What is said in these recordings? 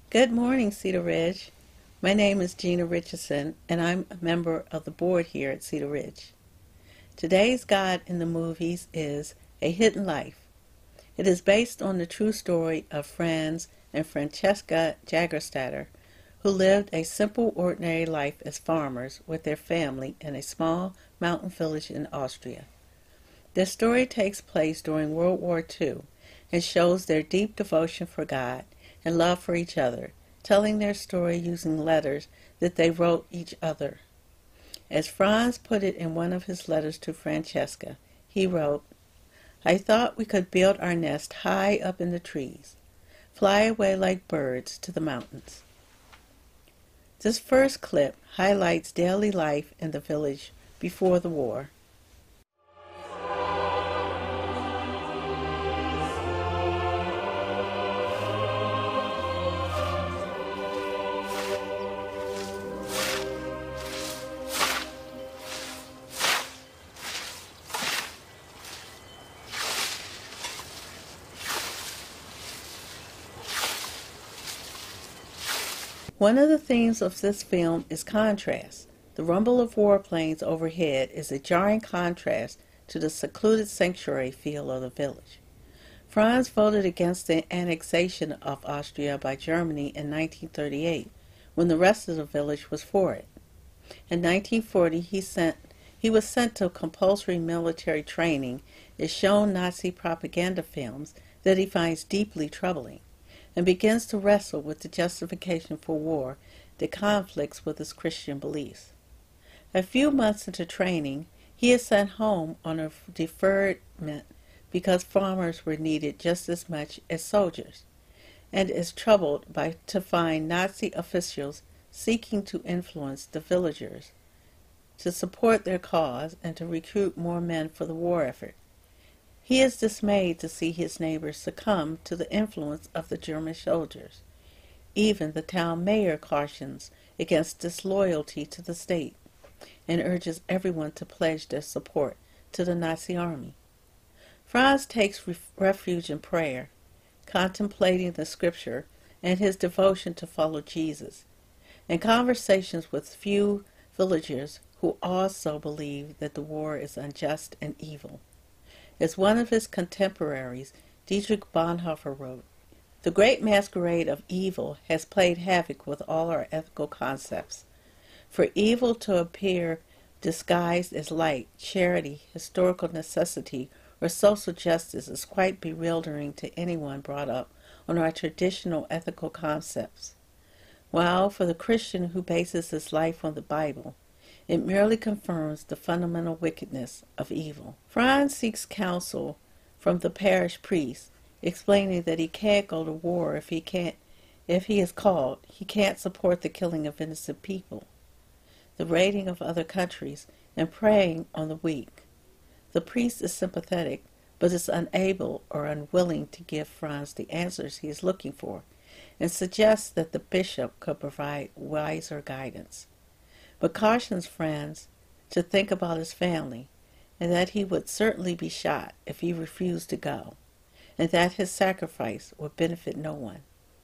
Good morning, Cedar Ridge. My name is Gina Richardson, and I'm a member of the board here at Cedar Ridge. Today's God in the Movies is A Hidden Life. It is based on the true story of Franz and Francesca Jagerstatter, who lived a simple, ordinary life as farmers with their family in a small mountain village in Austria. Their story takes place during World War II and shows their deep devotion for God and love for each other, telling their story using letters that they wrote each other. As Franz put it in one of his letters to Francesca, he wrote, "I thought we could build our nest high up in the trees, fly away like birds to the mountains." This first clip highlights daily life in the village before the war. One of the themes of this film is contrast. The rumble of warplanes overhead is a jarring contrast to the secluded sanctuary feel of the village. Franz voted against the annexation of Austria by Germany in 1938, when the rest of the village was for it. In 1940, he was sent to compulsory military training, is shown Nazi propaganda films that he finds deeply troubling, and begins to wrestle with the justification for war that conflicts with his Christian beliefs. A few months into training, he is sent home on a deferment because farmers were needed just as much as soldiers, and is troubled to find Nazi officials seeking to influence the villagers to support their cause and to recruit more men for the war effort. He is dismayed to see his neighbors succumb to the influence of the German soldiers. Even the town mayor cautions against disloyalty to the state and urges everyone to pledge their support to the Nazi army. Franz takes refuge in prayer, contemplating the scripture and his devotion to follow Jesus, and conversations with few villagers who also believe that the war is unjust and evil. As one of his contemporaries, Dietrich Bonhoeffer, wrote, "The great masquerade of evil has played havoc with all our ethical concepts. For evil to appear disguised as light, charity, historical necessity, or social justice is quite bewildering to anyone brought up on our traditional ethical concepts. While for the Christian who bases his life on the Bible, it merely confirms the fundamental wickedness of evil." Franz seeks counsel from the parish priest, explaining that he can't go to war if he is called. He can't support the killing of innocent people, the raiding of other countries, and preying on the weak. The priest is sympathetic, but is unable or unwilling to give Franz the answers he is looking for, and suggests that the bishop could provide wiser guidance, but cautions Franz to think about his family, and that he would certainly be shot if he refused to go, and that his sacrifice would benefit no one.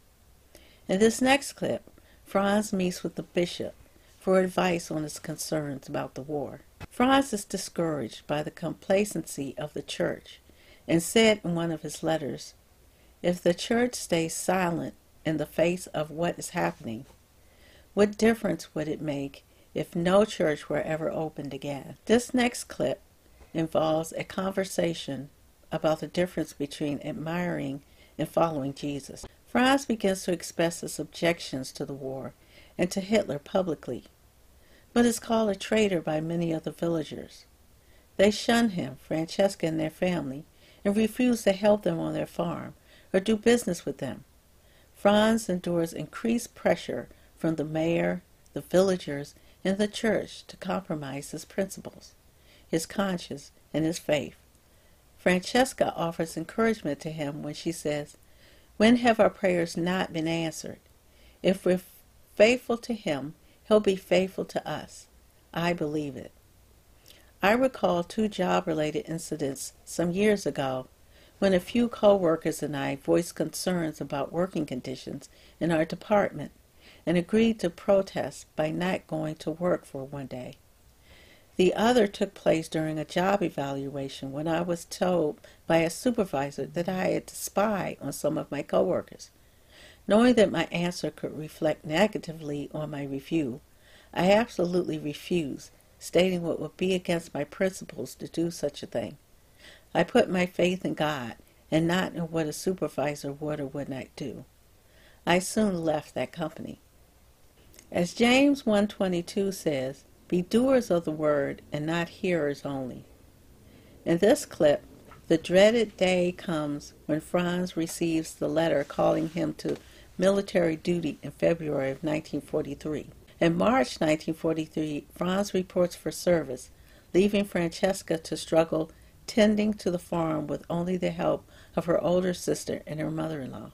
In this next clip, Franz meets with the bishop for advice on his concerns about the war. Franz is discouraged by the complacency of the church and said in one of his letters, "If the church stays silent in the face of what is happening, what difference would it make if no church were ever opened again?" This next clip involves a conversation about the difference between admiring and following Jesus. Franz begins to express his objections to the war and to Hitler publicly, but is called a traitor by many of the villagers. They shun him, Francesca and their family, and refuse to help them on their farm or do business with them. Franz endures increased pressure from the mayor, the villagers, and the church to compromise his principles, his conscience, and his faith. Francesca offers encouragement to him when she says, "When have our prayers not been answered? If we're faithful to him, he'll be faithful to us. I believe it." I recall two job-related incidents some years ago when a few co-workers and I voiced concerns about working conditions in our department and agreed to protest by not going to work for one day. The other took place during a job evaluation when I was told by a supervisor that I had to spy on some of my coworkers. Knowing that my answer could reflect negatively on my review, I absolutely refused, stating what would be against my principles to do such a thing. I put my faith in God and not in what a supervisor would or would not do. I soon left that company. As James 1:22 says, "Be doers of the word and not hearers only." In this clip, the dreaded day comes when Franz receives the letter calling him to military duty in February of 1943. In March 1943, Franz reports for service, leaving Francesca to struggle tending to the farm with only the help of her older sister and her mother-in-law.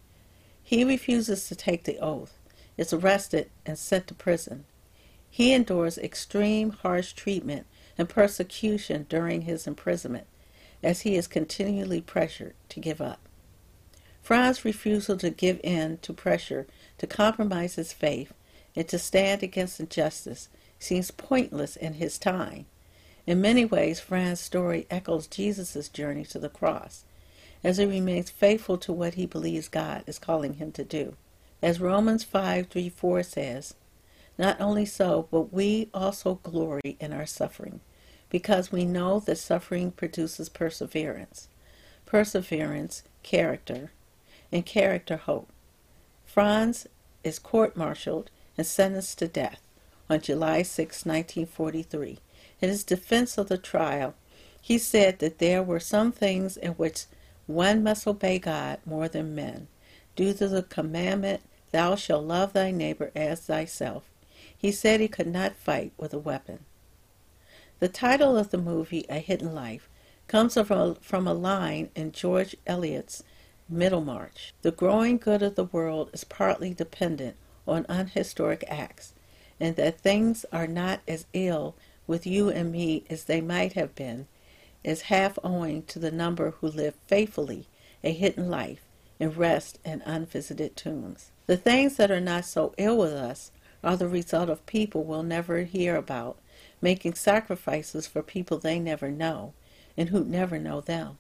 He refuses to take the oath, is arrested and sent to prison. He endures extreme harsh treatment and persecution during his imprisonment, as he is continually pressured to give up. Franz's refusal to give in to pressure to compromise his faith and to stand against injustice seems pointless in his time. In many ways, Franz's story echoes Jesus' journey to the cross, as he remains faithful to what he believes God is calling him to do. As Romans 5:3-4 says, "Not only so, but we also glory in our suffering, because we know that suffering produces perseverance. Perseverance, character, and character, hope." Franz is court-martialed and sentenced to death on July 6, 1943. In his defense of the trial, he said that there were some things in which one must obey God more than men, due to the commandment, "Thou shalt love thy neighbor as thyself." He said he could not fight with a weapon. The title of the movie, A Hidden Life, comes from a line in George Eliot's Middlemarch. The growing good of the world is partly dependent on unhistoric acts, and that things are not as ill with you and me as they might have been is half owing to the number who live faithfully a hidden life and rest in unvisited tombs. The things that are not so ill with us are the result of people we'll never hear about, making sacrifices for people they never know and who never know them.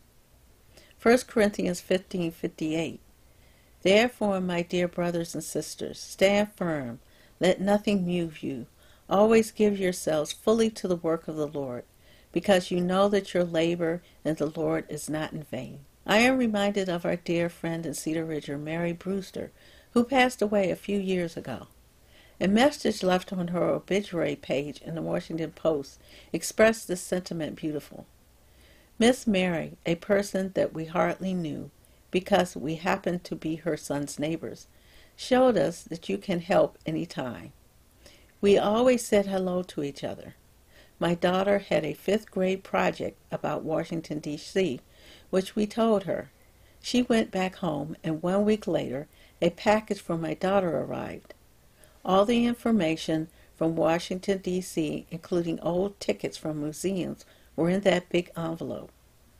1 Corinthians 15:58. "Therefore, my dear brothers and sisters, stand firm, let nothing move you. Always give yourselves fully to the work of the Lord, because you know that your labor in the Lord is not in vain." I am reminded of our dear friend and Cedar Ridger, Mary Brewster, who passed away a few years ago. A message left on her obituary page in the Washington Post expressed this sentiment beautiful. "Miss Mary, a person that we hardly knew, because we happened to be her son's neighbors, showed us that you can help any time. We always said hello to each other. My daughter had a 5th grade project about Washington, D.C., which we told her. She went back home, and 1 week later, a package for my daughter arrived. All the information from Washington, D.C., including old tickets from museums, were in that big envelope.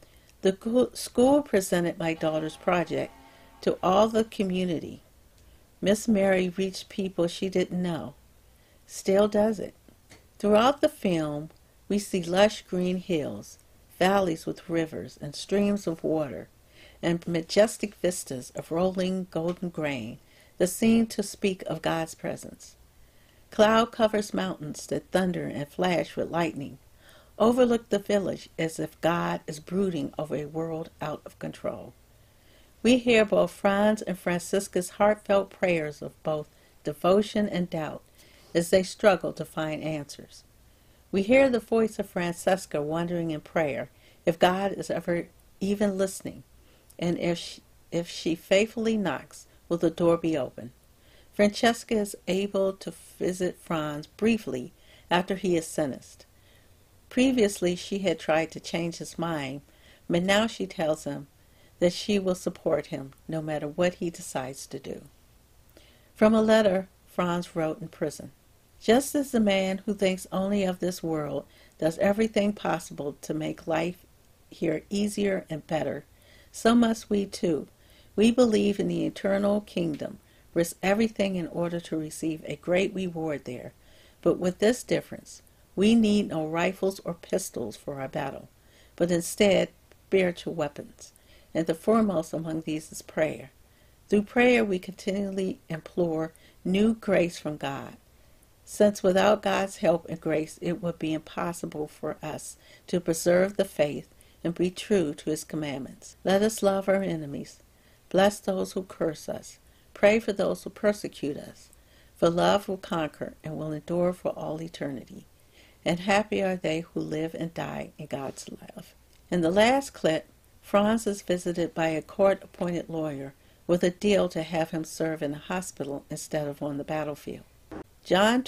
The school presented my daughter's project to all the community. Miss Mary reached people she didn't know. Still does it." Throughout the film, we see lush green hills, valleys with rivers and streams of water, and majestic vistas of rolling golden grain that seem to speak of God's presence. Cloud covers mountains that thunder and flash with lightning, overlook the village as if God is brooding over a world out of control. We hear both Franz and Francesca's heartfelt prayers of both devotion and doubt as they struggle to find answers. We hear the voice of Francesca wondering in prayer if God is ever even listening, and if she faithfully knocks, will the door be open. Francesca is able to visit Franz briefly after he is sentenced. Previously, she had tried to change his mind, but now she tells him that she will support him no matter what he decides to do. From a letter Franz wrote in prison. "Just as the man who thinks only of this world does everything possible to make life here easier and better, So must we too. We believe in the eternal kingdom, risk everything in order to receive a great reward there. But with this difference, we need no rifles or pistols for our battle, but instead spiritual weapons. And the foremost among these is prayer. Through prayer we continually implore new grace from God, since without God's help and grace it would be impossible for us to preserve the faith and be true to his commandments. Let us love our enemies, bless those who curse us, pray for those who persecute us, for love will conquer and will endure for all eternity. And happy are they who live and die in God's love. In the last clip, Franz is visited by a court-appointed lawyer with a deal to have him serve in a hospital instead of on the battlefield. John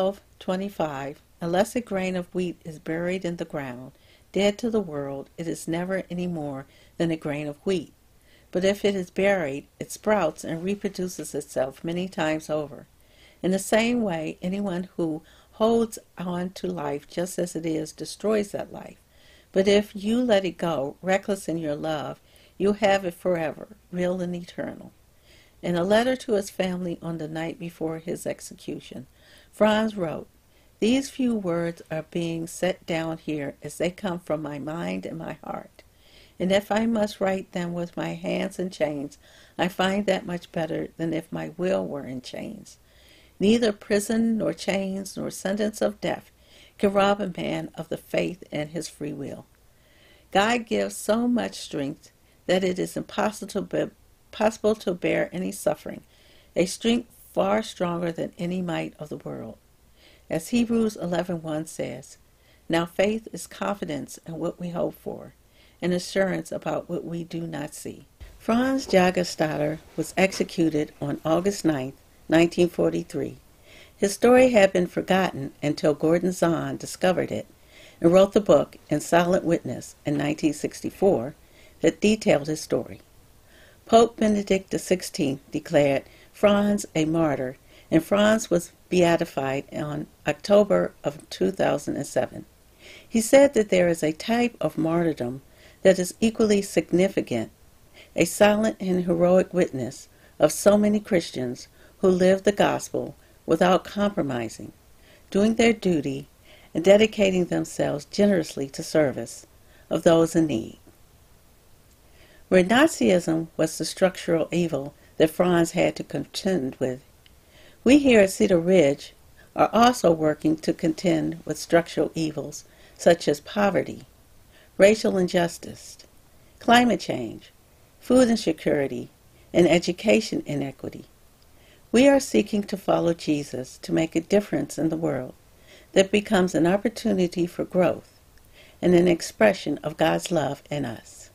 12:25, unless a grain of wheat is buried in the ground, dead to the world, it is never any more than a grain of wheat. But if it is buried, it sprouts and reproduces itself many times over. In the same way, anyone who holds on to life just as it is destroys that life. But if you let it go, reckless in your love, you'll have it forever, real and eternal. In a letter to his family on the night before his execution, Franz wrote, "These few words are being set down here as they come from my mind and my heart. And if I must write them with my hands in chains, I find that much better than if my will were in chains. Neither prison nor chains nor sentence of death can rob a man of the faith and his free will. God gives so much strength that it is impossible to bear any suffering, a strength far stronger than any might of the world. As Hebrews 11:1 says, now faith is confidence in what we hope for, and assurance about what we do not see." Franz Jägerstätter was executed on August 9, 1943. His story had been forgotten until Gordon Zahn discovered it and wrote the book In Silent Witness in 1964 that detailed his story. Pope Benedict XVI declared Franz a martyr, and Franz was beatified on October of 2007. He said that there is a type of martyrdom that is equally significant, a silent and heroic witness of so many Christians who live the gospel without compromising, doing their duty and dedicating themselves generously to service of those in need. Where Nazism was the structural evil that Franz had to contend with, we here at Cedar Ridge are also working to contend with structural evils such as poverty, racial injustice, climate change, food insecurity, and education inequity. We are seeking to follow Jesus to make a difference in the world that becomes an opportunity for growth and an expression of God's love in us.